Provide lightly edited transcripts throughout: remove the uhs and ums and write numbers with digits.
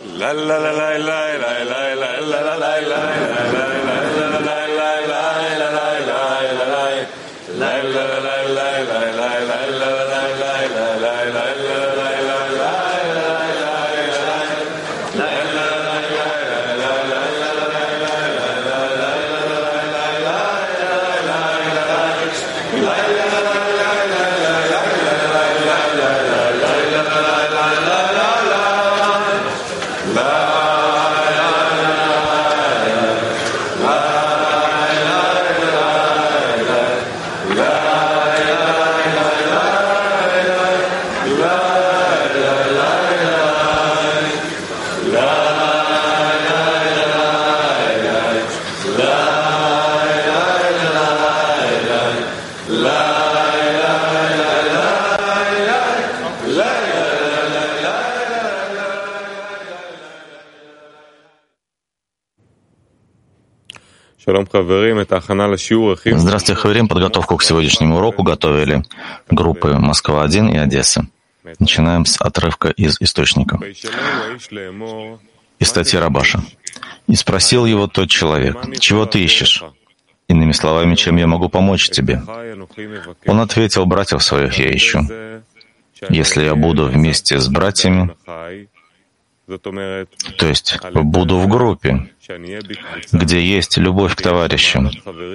Здравствуйте, Хаверим. Подготовку к сегодняшнему уроку готовили группы Москва-1 и Одесса. Начинаем с отрывка из источника. Из статьи Рабаша. «И спросил его тот человек, чего ты ищешь? Иными словами, чем я могу помочь тебе? Он ответил, братьев своих я ищу. Если я буду вместе с братьями, то есть буду в группе, где есть любовь к товарищам,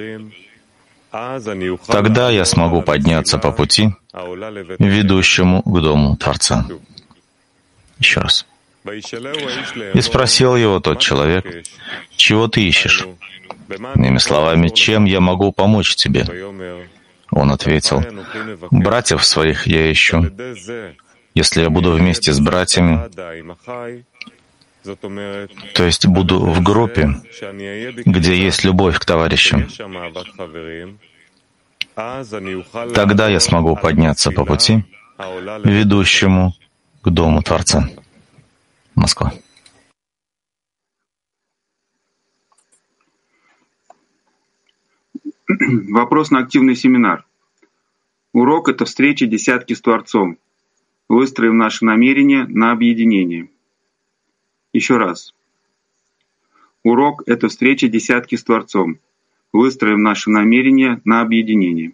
тогда я смогу подняться по пути, ведущему к дому Творца». Еще раз. «И спросил его тот человек, чего ты ищешь? Иными словами, чем я могу помочь тебе?» Он ответил, братьев своих я ищу. Если я буду вместе с братьями, то есть буду в группе, где есть любовь к товарищам, тогда я смогу подняться по пути, ведущему к дому Творца. Москва. Вопрос на активный семинар. Урок — это встреча десятки с Творцом. Выстроим наши намерения на объединение. Еще раз. Урок — это встреча десятки с Творцом. Выстроим наши намерения на объединение.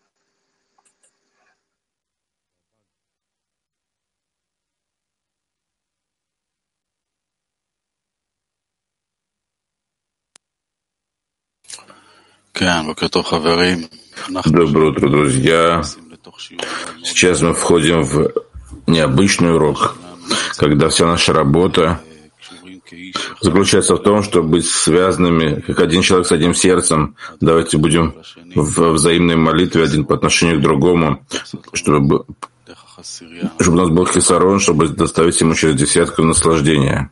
Доброе утро, друзья. Сейчас мы входим в необычный урок, когда вся наша работа заключается в том, чтобы быть связанными, как один человек с одним сердцем. Давайте будем в взаимной молитве один по отношению к другому, чтобы у нас был хисарон, чтобы доставить ему через десятку наслаждения.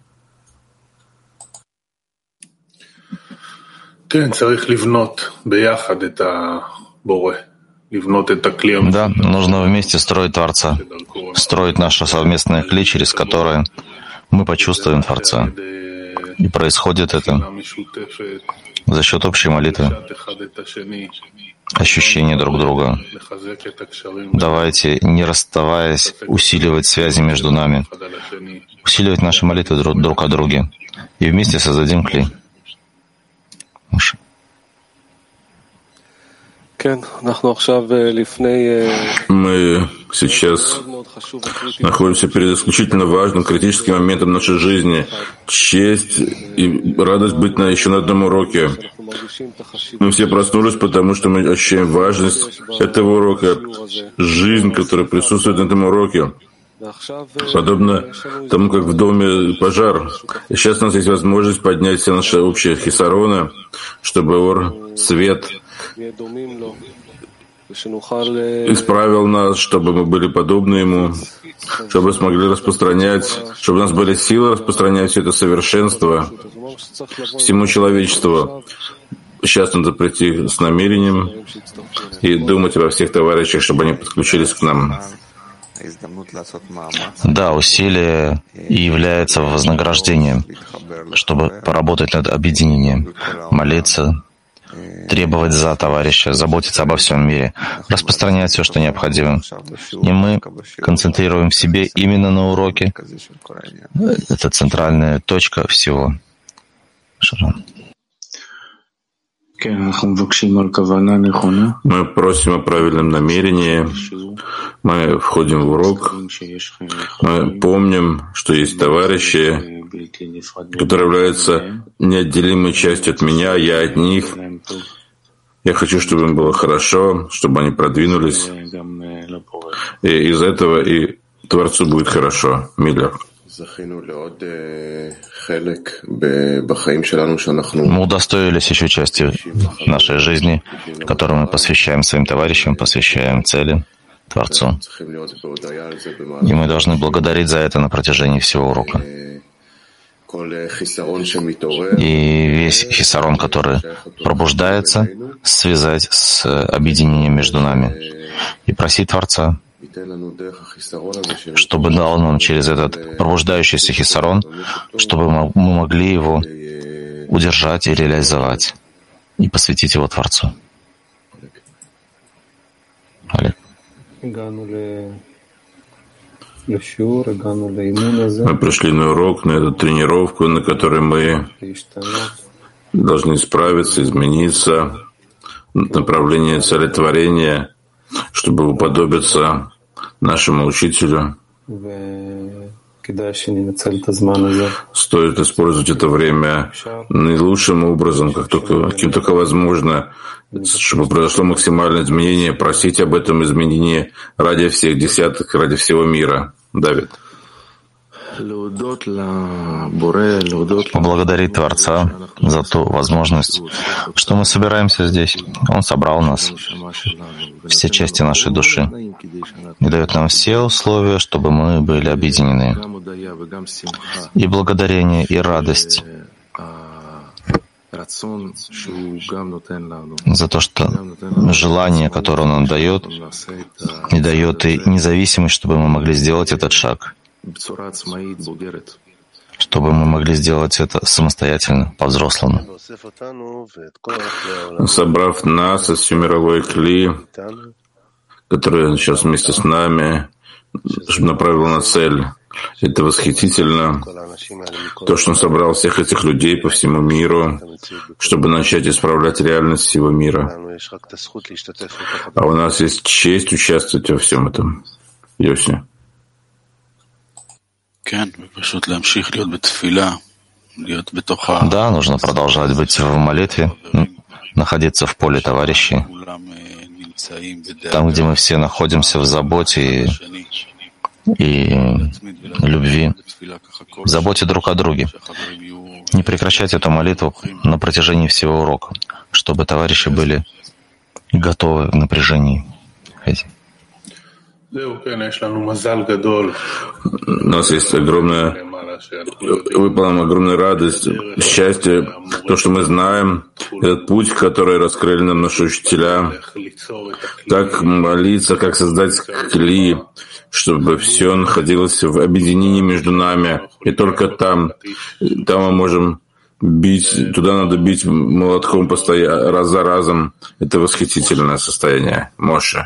Да, нужно вместе строить Творца, строить наше совместное кли, через которое мы почувствуем Творца. И происходит это за счет общей молитвы, ощущения друг друга. Давайте, не расставаясь, усиливать связи между нами, усиливать наши молитвы друг о друге, и вместе создадим кли. Мы сейчас находимся перед исключительно важным, критическим моментом нашей жизни. Честь и радость быть еще на одном уроке. Мы все проснулись, потому что мы ощущаем важность этого урока, жизнь, которая присутствует на этом уроке. Подобно тому, как в доме пожар. И сейчас у нас есть возможность поднять все наши общие хисароны, чтобы ор, свет исправил нас, чтобы мы были подобны ему, чтобы смогли распространять, чтобы у нас были силы распространять все это совершенство всему человечеству. Сейчас надо прийти с намерением и думать обо всех товарищах, чтобы они подключились к нам. Да, усилие и является вознаграждением, чтобы поработать над объединением, молиться, требовать за товарища, заботиться обо всем мире, распространять все, что необходимо. И мы концентрируем в себе именно на уроке. Это центральная точка всего. Шарон. Мы просим о правильном намерении, мы входим в урок, мы помним, что есть товарищи, которые являются неотделимой частью от меня, я от них. Я хочу, чтобы им было хорошо, чтобы они продвинулись, и из этого и Творцу будет хорошо. Миллер. Мы удостоились еще части нашей жизни, которую мы посвящаем своим товарищам, посвящаем цели, Творцу. И мы должны благодарить за это на протяжении всего урока. И весь хисарон, который пробуждается, связать с объединением между нами. И просить Творца, чтобы дал нам через этот пробуждающийся хисарон, чтобы мы могли его удержать и реализовать, и посвятить его Творцу. Олег. Мы пришли на урок, на эту тренировку, на которой мы должны справиться, измениться, направление целетворения, чтобы уподобиться нашему учителю. Стоит использовать это время наилучшим образом, каким только возможно, чтобы произошло максимальное изменение, просить об этом изменении ради всех десяток, ради всего мира. Давид. Поблагодарить Творца за ту возможность, что мы собираемся здесь. Он собрал нас, все части нашей души, и дает нам все условия, чтобы мы были объединены. И благодарение, и радость за то, что желание, которое Он нам дает, и дает и независимость, чтобы мы могли сделать этот шаг, чтобы мы могли сделать это самостоятельно, по-взрослому. Собрав нас и всю мировой кли, который сейчас вместе с нами, направил на цель. Это восхитительно. То, что Он собрал всех этих людей по всему миру, чтобы начать исправлять реальность всего мира. А у нас есть честь участвовать во всем этом. Йоси. Да, нужно продолжать быть в молитве, находиться в поле товарищей, там, где мы все находимся в заботе и любви, в заботе друг о друге. Не прекращать эту молитву на протяжении всего урока, чтобы товарищи были готовы в напряжении. У нас есть выпала огромная радость, счастье, то, что мы знаем, этот путь, который раскрыли нам наши учителя, как молиться, как создать кли, чтобы все находилось в объединении между нами, и только там мы можем бить, туда надо бить молотком постоянно, раз за разом. Это восхитительное состояние. Моше.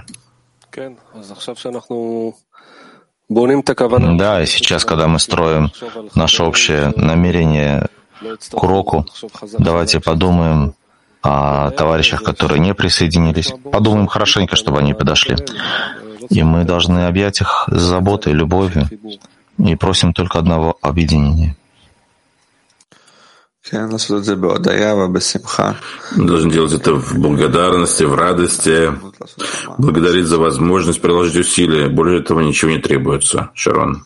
Да, и сейчас, когда мы строим наше общее намерение к уроку, давайте подумаем о товарищах, которые не присоединились. Подумаем хорошенько, чтобы они подошли. И мы должны объять их с заботой, любовью, и просим только одного объединения. Мы должны делать это в благодарности, в радости, благодарить за возможность приложить усилия. Более этого ничего не требуется. Шарон.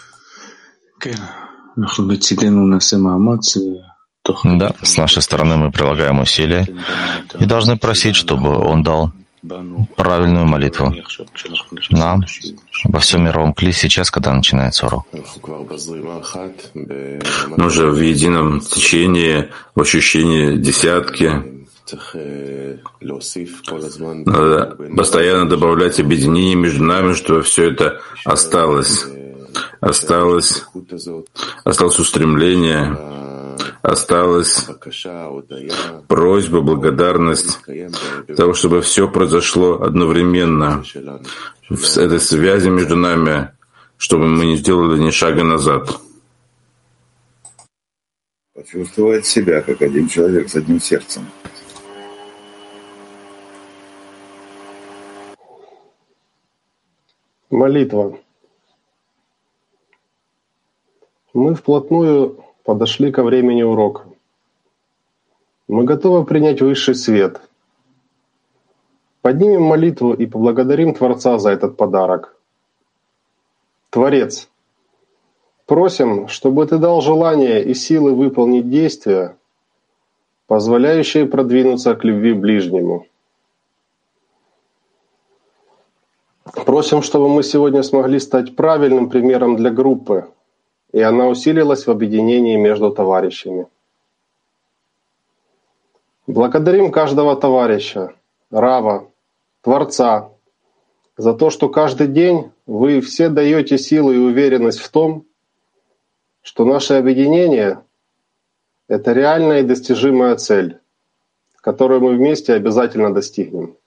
Да, с нашей стороны мы прилагаем усилия и должны просить, чтобы Он дал правильную молитву нам во всем мировом кли сейчас, когда начинается урок. Мы уже в едином течении, в ощущении десятки. Надо постоянно добавлять объединение между нами, чтобы все это осталось устремление, осталась просьба, благодарность того, чтобы все произошло одновременно в этой связи между нами, чтобы мы не сделали ни шага назад. Почувствовать себя как один человек с одним сердцем. Молитва. Мы вплотную подошли ко времени урока. Мы готовы принять высший свет. Поднимем молитву и поблагодарим Творца за этот подарок. Творец, просим, чтобы Ты дал желание и силы выполнить действия, позволяющие продвинуться к любви ближнему. Просим, чтобы мы сегодня смогли стать правильным примером для группы, и она усилилась в объединении между товарищами. Благодарим каждого товарища, Рава, Творца, за то, что каждый день вы все даете силу и уверенность в том, что наше объединение — это реальная и достижимая цель, которую мы вместе обязательно достигнем.